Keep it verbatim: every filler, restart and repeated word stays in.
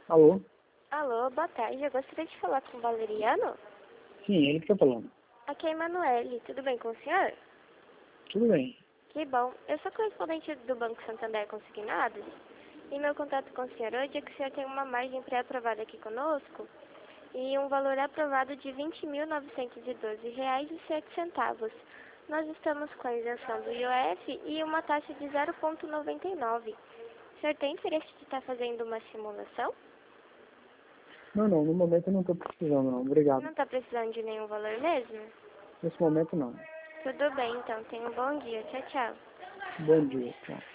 Alô? Alô, boa tarde. Eu gostaria de falar com o Valeriano. Sim, ele que tá falando. Aqui é a Emanuele. Tudo bem com o senhor? Tudo bem. Que bom. Eu sou correspondente do Banco Santander Consignados. E meu contato com o senhor hoje é que o senhor tem uma margem pré-aprovada aqui conosco e um valor aprovado de vinte mil novecentos e doze reais e sete centavos. Nós estamos com a isenção do I O F e uma taxa de zero vírgula noventa e nove. O senhor tem interesse de estar fazendo uma simulação? Não, não, no momento eu não tô precisando não, obrigado. Não está precisando de nenhum valor mesmo? Nesse momento não. Tudo bem, então. Tenha um bom dia. Tchau, tchau. Bom dia, tchau.